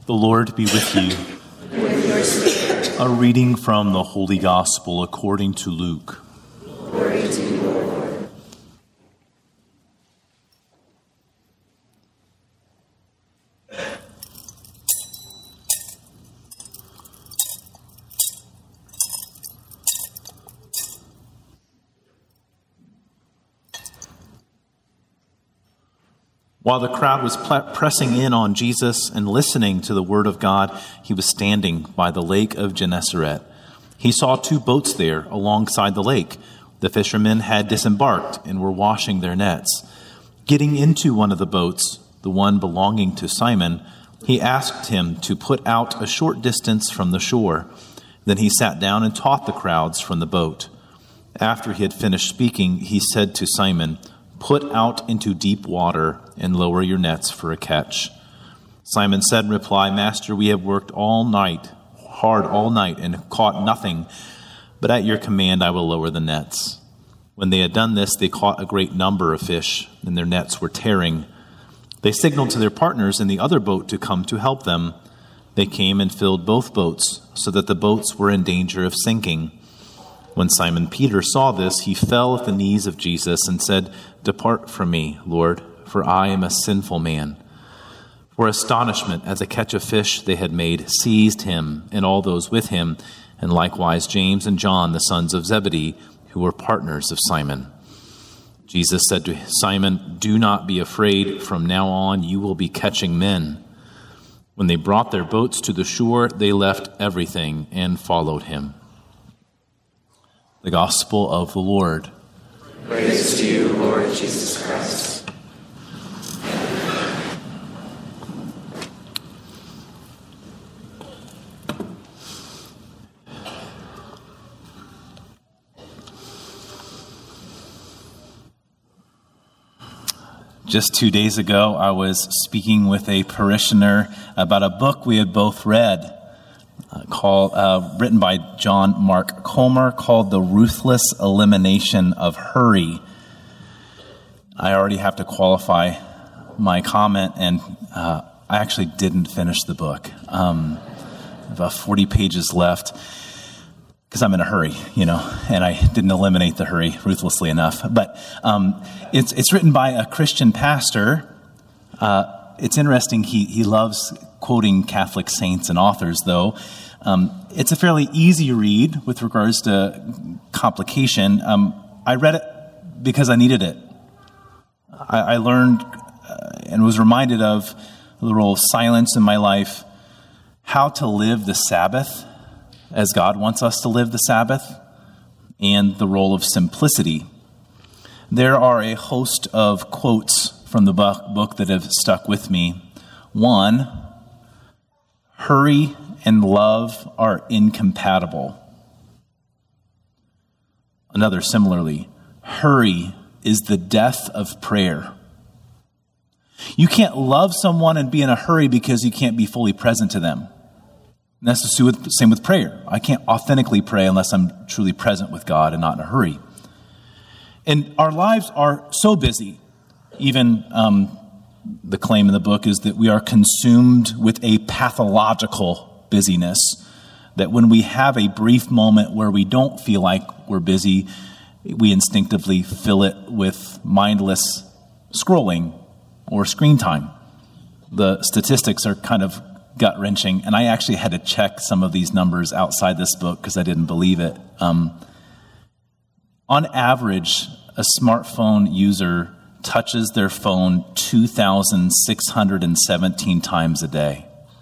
The Lord be with you. And with your spirit. A reading from the Holy Gospel according to Luke. Glory to you, Lord. While the crowd was pressing in on Jesus and listening to the word of God, he was standing by the lake of Gennesaret. He saw 2 boats there alongside the lake. The fishermen had disembarked and were washing their nets. Getting into one of the boats, the one belonging to Simon, he asked him to put out a short distance from the shore. Then he sat down and taught the crowds from the boat. After he had finished speaking, he said to Simon, "Put out into deep water and lower your nets for a catch." Simon said in reply, "Master, we have worked hard all night, and caught nothing. But at your command I will lower the nets." When they had done this, they caught a great number of fish, and their nets were tearing. They signaled to their partners in the other boat to come to help them. They came and filled both boats, so that the boats were in danger of sinking. When Simon Peter saw this, he fell at the knees of Jesus and said, "Depart from me, Lord, for I am a sinful man." For astonishment at the catch of fish they had made seized him and all those with him, and likewise James and John, the sons of Zebedee, who were partners of Simon. Jesus said to Simon, "Do not be afraid. From now on you will be catching men." When they brought their boats to the shore, they left everything and followed him. The Gospel of the Lord. Praise to you, Lord Jesus Christ. Just 2 days ago, I was speaking with a parishioner about a book we had both read, written by John Mark Comer, called The Ruthless Elimination of Hurry. I already have to qualify my comment, and I actually didn't finish the book. About 40 pages left, because I'm in a hurry, and I didn't eliminate the hurry ruthlessly enough. But it's written by a Christian pastor. It's interesting, he loves quoting Catholic saints and authors, though. It's a fairly easy read with regards to complication. I read it because I needed it. I learned and was reminded of the role of silence in my life, how to live the Sabbath as God wants us to live the Sabbath, and the role of simplicity. There are a host of quotes from the book that have stuck with me. One, hurry and love are incompatible. Another, similarly, hurry is the death of prayer. You can't love someone and be in a hurry because you can't be fully present to them. And that's the same with prayer. I can't authentically pray unless I'm truly present with God and not in a hurry. And our lives are so busy. Even the claim in the book is that we are consumed with a pathological busyness, that when we have a brief moment where we don't feel like we're busy, we instinctively fill it with mindless scrolling or screen time. The statistics are kind of gut-wrenching, and I actually had to check some of these numbers outside this book because I didn't believe it. On average, a smartphone user touches their phone 2,617 times a day.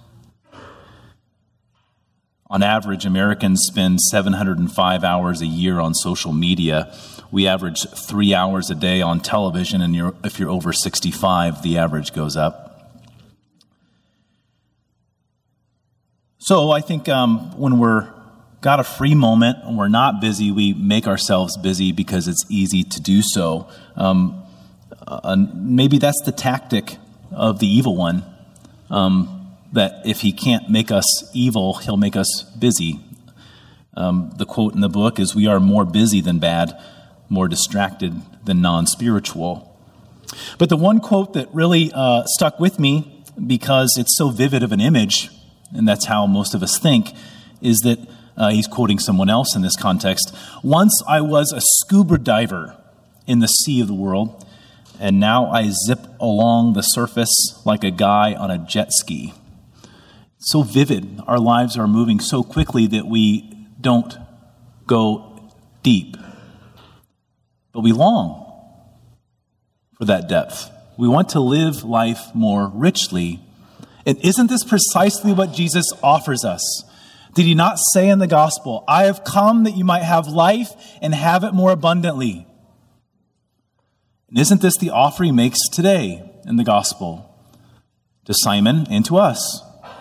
On average, Americans spend 705 hours a year on social media. We average 3 hours a day on television, and if you're over 65, the average goes up. So I think when we're got a free moment and we're not busy, we make ourselves busy because it's easy to do so. Maybe that's the tactic of the evil one, that if he can't make us evil, he'll make us busy. The quote in the book is, "We are more busy than bad, more distracted than non-spiritual." But the one quote that really stuck with me, because it's so vivid of an image, and that's how most of us think, is that he's quoting someone else in this context. Once I was a scuba diver in the sea of the world, and now I zip along the surface like a guy on a jet ski. So vivid. Our lives are moving so quickly that we don't go deep. But we long for that depth. We want to live life more richly. And isn't this precisely what Jesus offers us? Did he not say in the gospel, I have come that you might have life and have it more abundantly? And isn't this the offer he makes today in the gospel to Simon and to us?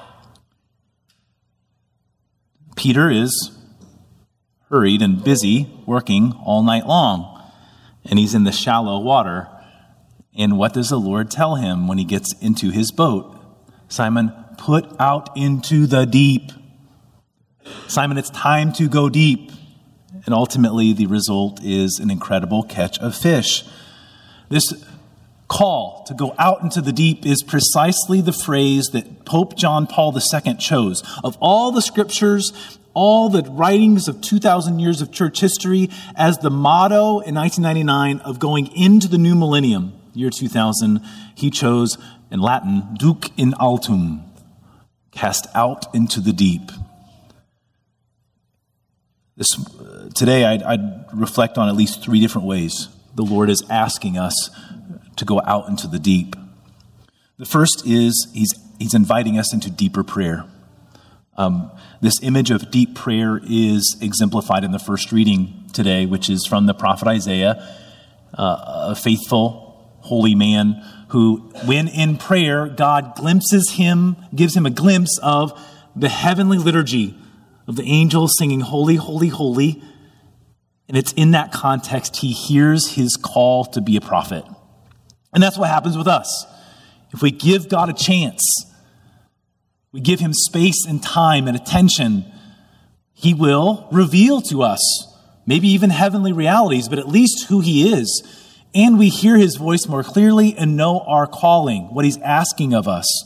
Peter is hurried and busy working all night long, and he's in the shallow water. And what does the Lord tell him when he gets into his boat? Simon, put out into the deep. Simon, it's time to go deep. And ultimately, the result is an incredible catch of fish. This call to go out into the deep is precisely the phrase that Pope John Paul II chose. Of all the scriptures, all the writings of 2,000 years of church history, as the motto in 1999 of going into the new millennium, year 2000, he chose in Latin, duc in altum, cast out into the deep. Today, I'd reflect on at least 3 different ways the Lord is asking us to go out into the deep. The first is he's inviting us into deeper prayer. This image of deep prayer is exemplified in the first reading today, which is from the prophet Isaiah, a faithful, holy man who, when in prayer, God gives him a glimpse of the heavenly liturgy of the angels singing, holy, holy, holy. And it's in that context he hears his call to be a prophet. And that's what happens with us. If we give God a chance, we give him space and time and attention, he will reveal to us maybe even heavenly realities, but at least who he is. And we hear his voice more clearly and know our calling, what he's asking of us.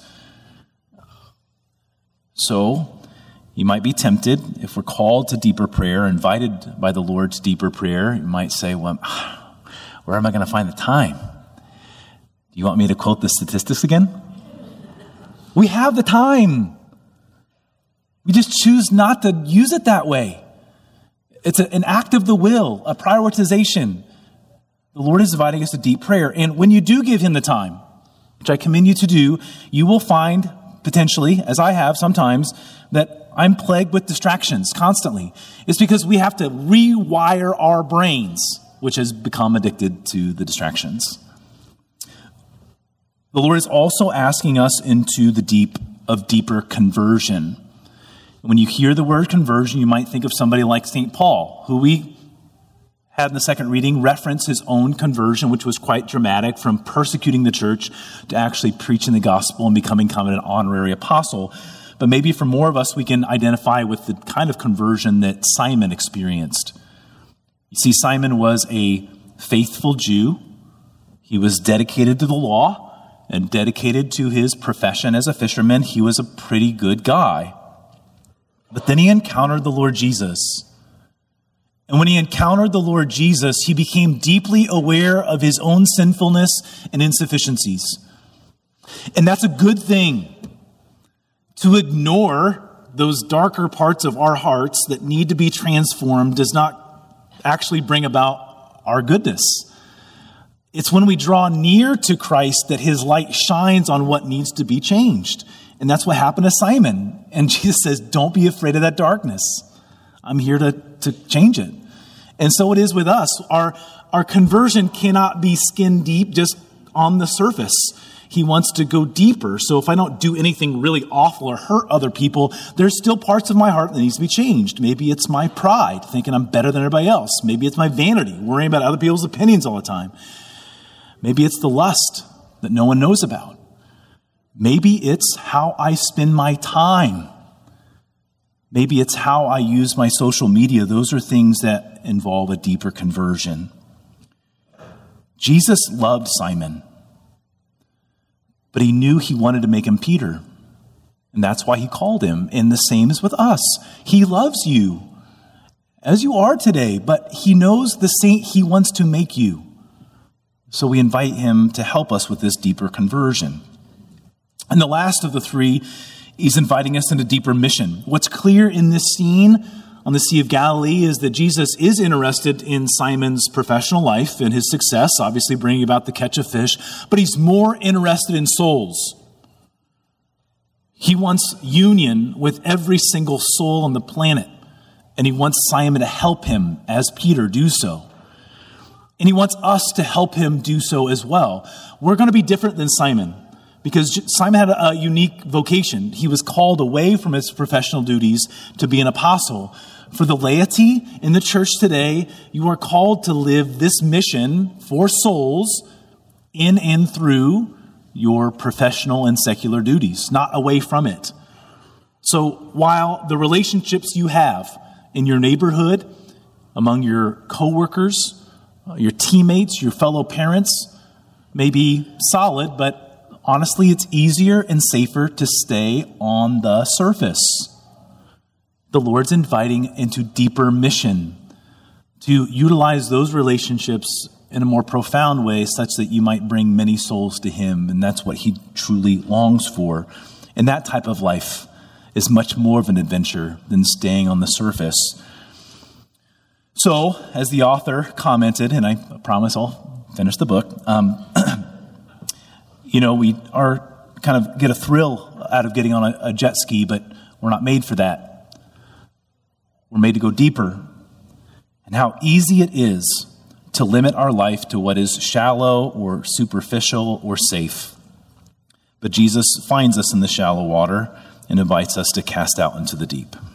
So, you might be tempted, if we're called to deeper prayer, invited by the Lord to deeper prayer, you might say, well, where am I going to find the time? Do you want me to quote the statistics again? We have the time. We just choose not to use it that way. It's an act of the will, a prioritization. The Lord is inviting us to deep prayer. And when you do give him the time, which I commend you to do, you will find potentially, as I have sometimes, that I'm plagued with distractions constantly. It's because we have to rewire our brains, which has become addicted to the distractions. The Lord is also asking us into the deep of deeper conversion. When you hear the word conversion, you might think of somebody like St. Paul, who we had in the second reading reference his own conversion, which was quite dramatic, from persecuting the church to actually preaching the gospel and becoming kind of an honorary apostle. But maybe for more of us, we can identify with the kind of conversion that Simon experienced. You see, Simon was a faithful Jew. He was dedicated to the law and dedicated to his profession as a fisherman. He was a pretty good guy. But then he encountered the Lord Jesus. And when he encountered the Lord Jesus, he became deeply aware of his own sinfulness and insufficiencies. And that's a good thing. To ignore those darker parts of our hearts that need to be transformed does not actually bring about our goodness. It's when we draw near to Christ that his light shines on what needs to be changed. And that's what happened to Simon. And Jesus says, don't be afraid of that darkness. I'm here to change it. And so it is with us. Our conversion cannot be skin deep just on the surface. He wants to go deeper. So if I don't do anything really awful or hurt other people, there's still parts of my heart that needs to be changed. Maybe it's my pride, thinking I'm better than everybody else. Maybe it's my vanity, worrying about other people's opinions all the time. Maybe it's the lust that no one knows about. Maybe it's how I spend my time. Maybe it's how I use my social media. Those are things that involve a deeper conversion. Jesus loved Simon, but he knew he wanted to make him Peter. And that's why he called him. And the same is with us. He loves you as you are today, but he knows the saint he wants to make you. So we invite him to help us with this deeper conversion. And the last of the three, he's inviting us into deeper mission. What's clear in this scene on the Sea of Galilee is that Jesus is interested in Simon's professional life and his success, obviously bringing about the catch of fish, but he's more interested in souls. He wants union with every single soul on the planet, and he wants Simon to help him as Peter do so. And he wants us to help him do so as well. We're going to be different than Simon, because Simon had a unique vocation. He was called away from his professional duties to be an apostle. For the laity in the church today, you are called to live this mission for souls in and through your professional and secular duties, not away from it. So while the relationships you have in your neighborhood, among your coworkers, your teammates, your fellow parents may be solid, but honestly, it's easier and safer to stay on the surface. The Lord's inviting into deeper mission, to utilize those relationships in a more profound way such that you might bring many souls to him. And that's what he truly longs for. And that type of life is much more of an adventure than staying on the surface. So, as the author commented, and I promise I'll finish the book, we are kind of get a thrill out of getting on a jet ski, but we're not made for that. We're made to go deeper. And how easy it is to limit our life to what is shallow or superficial or safe. But Jesus finds us in the shallow water and invites us to cast out into the deep.